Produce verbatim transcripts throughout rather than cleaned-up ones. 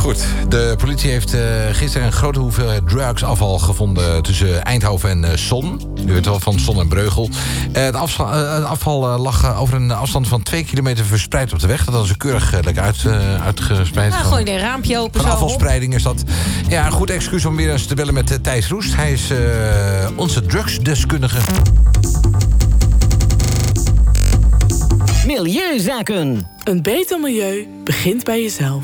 Goed, de politie heeft uh, gisteren een grote hoeveelheid drugsafval gevonden tussen Eindhoven en uh, Son. U weet wel, van Son en Breugel. Uh, het, afval, uh, het afval uh, lag uh, over een afstand van twee kilometer verspreid op de weg. Dat hadden ze keurig uh, lekker uit, uh, uitgespreid. Nou, gooi je een raampje open. Van zo afvalspreiding is dat. Ja, een goed excuus om weer eens te bellen met uh, Thijs Roest. Hij is uh, onze drugsdeskundige. Milieuzaken. Een beter milieu begint bij jezelf.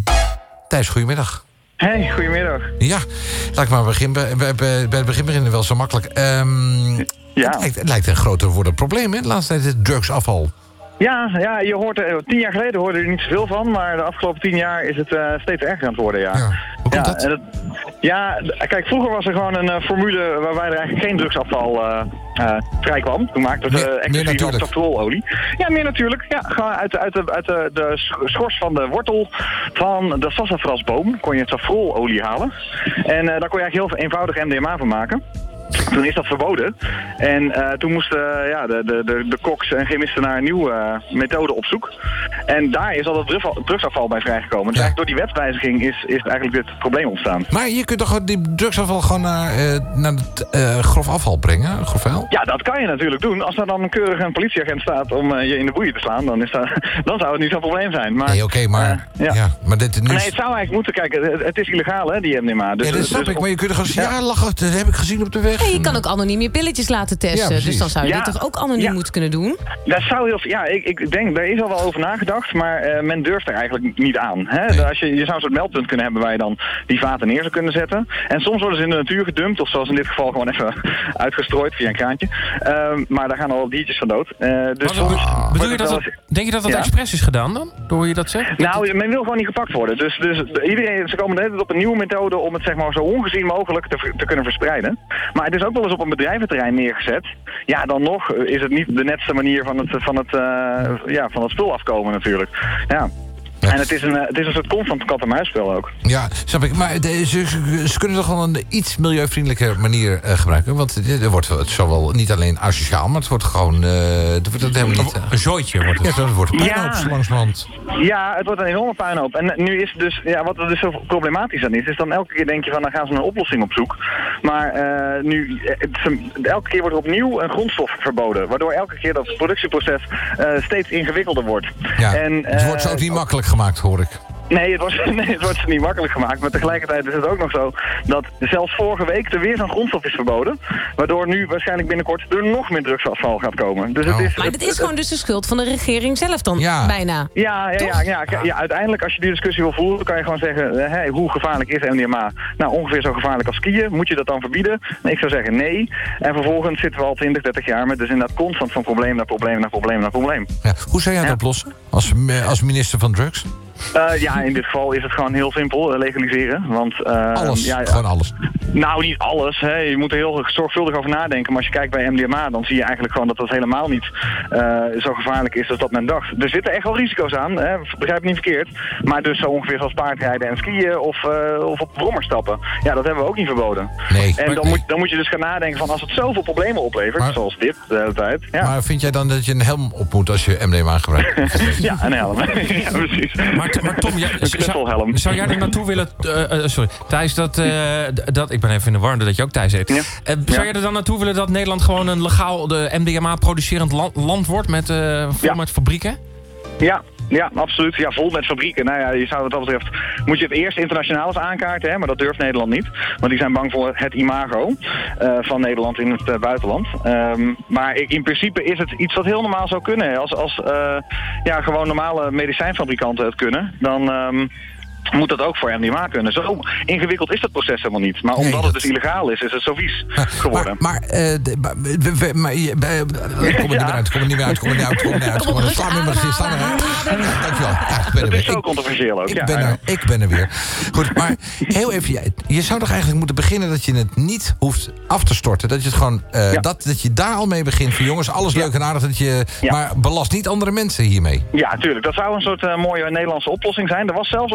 Thijs, goedemiddag. Hey, goedemiddag. Ja, laat ik maar beginnen. Bij, bij, bij het begin beginnen wel zo makkelijk. Um, ja. het, lijkt, het lijkt een groter wordend probleem, hè? De laatste tijd het drugsafval. Ja, ja, je hoort er, tien jaar geleden hoorde je er niet zoveel van, maar de afgelopen tien jaar is het uh, steeds erger aan het worden, ja. ja. Hoe komt ja, dat? en het? Ja, kijk, vroeger was er gewoon een uh, formule waarbij er eigenlijk geen drugsafval uh, uh, vrij kwam. Toen maakten ze uh, exclusief van safrololie. Ja, meer natuurlijk. Ja, gewoon uit, uit, de, uit de, de schors van de wortel van de sassafrasboom kon je safrololie halen. En uh, daar kon je eigenlijk heel eenvoudig M D M A van maken. Toen is dat verboden. En uh, toen moesten uh, ja, de, de, de, de koks en chemisten naar een nieuwe uh, methode op zoek. En daar is al dat drugsafval bij vrijgekomen. Dus ja. eigenlijk door die wetwijziging is, is eigenlijk dit probleem ontstaan. Maar je kunt toch die drugsafval gewoon naar, uh, naar het uh, grof afval brengen? Grof vuil? Ja, dat kan je natuurlijk doen. Als er dan een keurig een politieagent staat om uh, je in de boeien te slaan, dan, is dat, dan zou het niet zo'n probleem zijn. Maar, nee, oké, okay, maar, uh, ja. ja, maar dit nu... Nee, het zou eigenlijk moeten. Kijk, het, het is illegaal, hè, die M D M A. Dus, ja, dat snap dus, ik, maar je kunt er gewoon... Ja, ja lachen, dat heb ik gezien op de weg. Hey, je kan ook anoniem je pilletjes laten testen. Ja, dus dan zou je ja. dit toch ook anoniem ja. moeten kunnen doen? Dat zou heel, ja, ik, ik denk, daar is al wel over nagedacht, maar uh, men durft er eigenlijk niet aan. Hè? Nee. Als je, je zou een soort meldpunt kunnen hebben waar je dan die vaten neer zou kunnen zetten. En soms worden ze in de natuur gedumpt, of zoals in dit geval gewoon even uitgestrooid via een kraantje. Uh, maar daar gaan al diertjes van dood. Uh, dus soms oh. Bedoel je dat dat, denk je dat dat ja. expres is gedaan dan? Door je dat zegt? Nou, men wil gewoon niet gepakt worden. Dus, dus iedereen, ze komen de hele tijd op een nieuwe methode om het zeg maar zo ongezien mogelijk te, te kunnen verspreiden. Maar het is ook wel eens op een bedrijventerrein neergezet. Ja, dan nog is het niet de netste manier van het, van het, uh, ja, van het spul afkomen natuurlijk. Ja. Ja. En het is, een, het is een soort constant kat-en-muisspel ook. Ja, snap ik. Maar de, ze, ze kunnen toch wel een iets milieuvriendelijke manier uh, gebruiken? Want er wordt het zowel niet alleen asociaal, maar het wordt gewoon... Uh, het wordt het helemaal niet, uh, een zooitje wordt het. Ja, het wordt een puinhoop ja. langzamerhand. Ja, het wordt een enorme puinhoop. En nu is het dus... Ja, wat er dus zo problematisch aan is, is dan elke keer denk je van, dan gaan ze een oplossing op zoek. Maar uh, nu... Het, elke keer wordt er opnieuw een grondstof verboden. Waardoor elke keer dat productieproces uh, steeds ingewikkelder wordt. Ja, en, uh, het wordt zo ook niet makkelijk gemaakt, hoor ik. Nee, het wordt, nee, het wordt niet makkelijk gemaakt. Maar tegelijkertijd is het ook nog zo dat zelfs vorige week er weer zo'n grondstof is verboden. Waardoor nu waarschijnlijk binnenkort er nog meer drugsafval gaat komen. Dus het oh. is, maar het, dit is het, gewoon dus de schuld van de regering zelf dan, ja. bijna. Ja, ja, ja, ja, ja, ja, uiteindelijk als je die discussie wil voeren, kan je gewoon zeggen, hey, hoe gevaarlijk is M D M A? Nou, ongeveer zo gevaarlijk als skiën. Moet je dat dan verbieden? Nee, ik zou zeggen nee. En vervolgens zitten we al twintig, dertig jaar met dus inderdaad constant van probleem naar probleem naar probleem naar probleem. Ja. Hoe zou jij dat ja. oplossen als, als minister van Drugs? Uh, ja, in dit geval is het gewoon heel simpel, uh, legaliseren. Want, uh, alles, ja, gewoon alles. Nou, niet alles. Hè. Je moet er heel zorgvuldig over nadenken. Maar als je kijkt bij M D M A, dan zie je eigenlijk gewoon dat dat helemaal niet uh, zo gevaarlijk is als dat men dacht. Er zitten echt wel risico's aan, hè. Begrijp ik niet verkeerd. Maar dus zo ongeveer zoals paardrijden en skiën of, uh, of op brommer stappen. Ja, dat hebben we ook niet verboden. Nee. En maar, dan, nee. moet, dan moet je dus gaan nadenken van als het zoveel problemen oplevert, maar, zoals dit de hele tijd. Ja. Maar vind jij dan dat je een helm op moet als je M D M A gebruikt? Ja, een helm. Ja, precies. Maar, maar Tom, jij, zou, zou jij er naartoe willen... Uh, uh, sorry, Thijs, dat, uh, dat... Ik ben even in de war dat je ook Thijs heet. Ja. Uh, zou ja. jij er dan naartoe willen dat Nederland gewoon een legaal de M D M A-producerend land, land wordt met, uh, vol ja. met fabrieken? Ja. Ja, absoluut. Ja, vol met fabrieken. Nou ja, je zou wat dat betreft... Moet je het eerst internationaal eens aankaarten, hè, maar dat durft Nederland niet. Want die zijn bang voor het imago uh, van Nederland in het uh, buitenland. Um, maar in principe is het iets wat heel normaal zou kunnen. Als, als uh, ja, gewoon normale medicijnfabrikanten het kunnen, dan... Um, moet dat ook voor M D M A kunnen. Zo ingewikkeld is dat proces helemaal niet. Maar omdat nee, dat... het dus illegaal is, is het zo vies geworden. Maar, maar, uh, de, maar, we, maar uh, kom er niet meer uit, kom er niet meer uit, kom er niet uit, kom er niet uit. Kom er niet uit. Dankjewel. Ja, ik ben dat er is weer. zo controversieel ook. Ik, ja, ben er, ik ben er weer. Goed, maar heel even, je zou toch eigenlijk moeten beginnen dat je het niet hoeft af te storten. Dat je het gewoon, uh, ja. dat, dat je daar al mee begint. Van jongens, alles leuk ja. en aardig, dat je, ja. maar belast niet andere mensen hiermee. Ja, tuurlijk. Dat zou een soort uh, mooie Nederlandse oplossing zijn. Er was zelfs ooit een zeer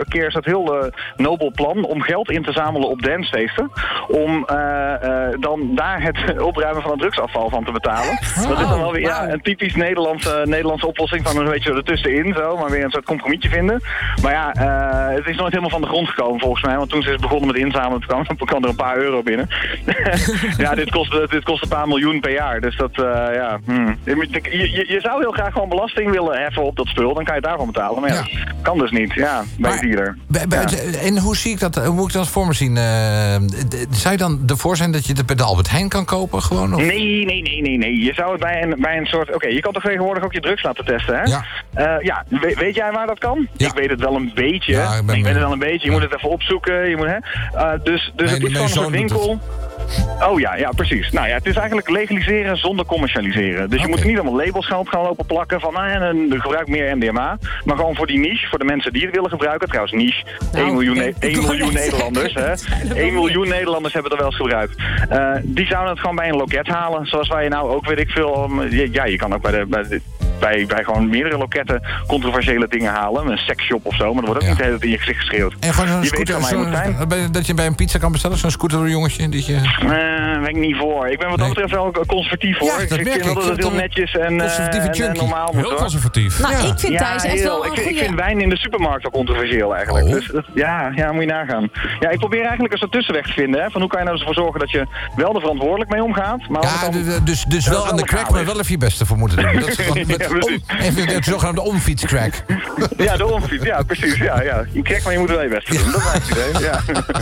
keer is het heel uh, nobel plan om geld in te zamelen op dancefeesten. Om uh, uh, dan daar het opruimen van het drugsafval van te betalen. Oh, dat is dan wel weer ja, een typisch Nederlandse, Nederlandse oplossing van een beetje ertussenin, zo, maar weer een soort compromisje vinden. Maar ja, uh, het is nooit helemaal van de grond gekomen volgens mij, want toen ze begonnen met inzamelen, toen kwam, kwam er een paar euro binnen. ja, dit kost, dit kost een paar miljoen per jaar, dus dat, uh, ja, hmm. je, je, je zou heel graag gewoon belasting willen heffen op dat spul, dan kan je het daarvan betalen, maar ja, ja. dat kan dus niet, ja, bij maar, de dealer. Bij, bij, ja. En hoe zie ik dat, hoe moet ik dat voor me zien? Uh, zou je dan ervoor zijn dat je het bij de Albert Heijn kan kopen gewoon? Of? Nee, nee, nee, nee, nee. Je zou het bij een, bij een soort... Oké, okay, je kan toch tegenwoordig ook je drugs laten testen, hè? Ja. Uh, ja, we, weet jij waar dat kan? Ja. Ik weet het wel een beetje. Ja, ik, ben ik weet het wel een beetje. Je ja. moet het even opzoeken. Je moet, hè? Uh, dus dus nee, het is gewoon een soort winkel... Oh ja, ja, precies. Nou ja, het is eigenlijk legaliseren zonder commercialiseren. Dus okay. je moet er niet allemaal labels gaan op gaan lopen plakken van ah, en gebruik meer M D M A. Maar gewoon voor die niche, voor de mensen die het willen gebruiken. Trouwens, niche, nou, één miljoen, ne- één miljoen Nederlanders. Hè. één miljoen Nederlanders hebben het er wel eens gebruikt. Uh, die zouden het gewoon bij een loket halen. Zoals wij nou ook, weet ik veel. Um, ja, je kan ook bij de... Bij de Bij, bij gewoon meerdere loketten controversiële dingen halen. Een seksshop of zo, maar dan wordt ook ja. niet de hele tijd in je gezicht geschreeuwd. En gewoon zo'n scooter, zo, moet dat je bij een pizza kan bestellen, zo'n scooterjongetje? Die je... Uh, ben ik niet voor. Ik ben wat dat betreft wel conservatief hoor. Ja, dat ik vind wel dat het heel netjes en, uh, en normaal moet. Heel conservatief. Nou, ja. ik vind Thijs ja, echt wel een ik, goeie... ik vind wijn in de supermarkt al controversieel eigenlijk. Oh. Dus dat, ja, ja, moet je nagaan. Ja, ik probeer eigenlijk een soort tussenweg te vinden. Hè, van hoe kan je nou ervoor zorgen dat je wel er verantwoordelijk mee omgaat. Maar ja, dan, dus, dus wel aan de crack, maar wel even je beste voor moeten doen. Dat is gewoon met ja, om, even de zogenaamde omfietscrack. Ja, de omfiets, ja, precies. Ja, ja. Je crack, maar je moet er wel je beste doen. Dat is het idee. Ja.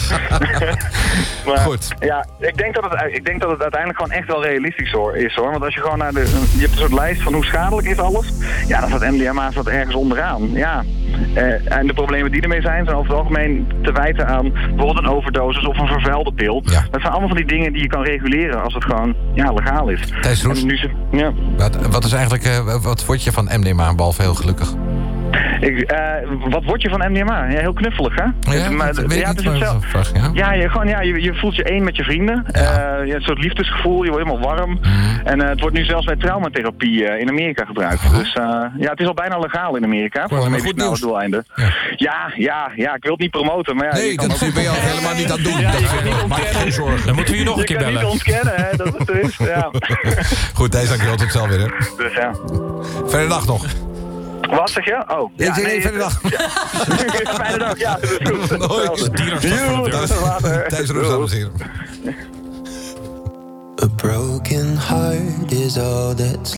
maar, Goed. Ja, ik denk, dat het, ik denk dat het uiteindelijk gewoon echt wel realistisch hoor, is hoor. Want als je gewoon naar de... Je hebt een soort lijst van hoe schadelijk is alles. Ja, dan staat M D M A staat ergens onderaan. Ja. Uh, en de problemen die ermee zijn, zijn over het algemeen te wijten aan bijvoorbeeld een overdosis of een vervuilde pil. Ja. Dat zijn allemaal van die dingen die je kan reguleren als het gewoon ja, legaal is. Thijs Roes, nu ze, ja. wat, wat is eigenlijk, uh, wat word je van M D M A, behalve heel gelukkig? Ik, uh, wat word je van M D M A? Ja, heel knuffelig, hè? Ja, maar, dat weet ja, het is hetzelfde. Vraag, ja, ja, je, gewoon, ja je, je voelt je één met je vrienden. Ja. Uh, je hebt een soort liefdesgevoel, je wordt helemaal warm. Mm. En uh, het wordt nu zelfs bij traumatherapie uh, in Amerika gebruikt. Oh. Dus uh, ja, het is al bijna legaal in Amerika. Voor medicinale doeleinden. Ja. Ja, ja, ja, ik wil het niet promoten, maar ja... Nee, dat ben je al helemaal niet aan het doen. Ja, dat is niet maak geen zorgen. Dan moeten we je nog een keer bellen. Je kan niet ontkennen, hè, dat het er is. Ja. Goed, Thijs, dankjewel. Tot snel weer, hè. Dus ja. Fijne dag nog. Wat zeg je? Oh. Ja, ja, nee, fijne dag. Ja. Fijne dag, ja. Dat is goed. Hoi. Thijs Roes, dames en heren. A broken heart is all that's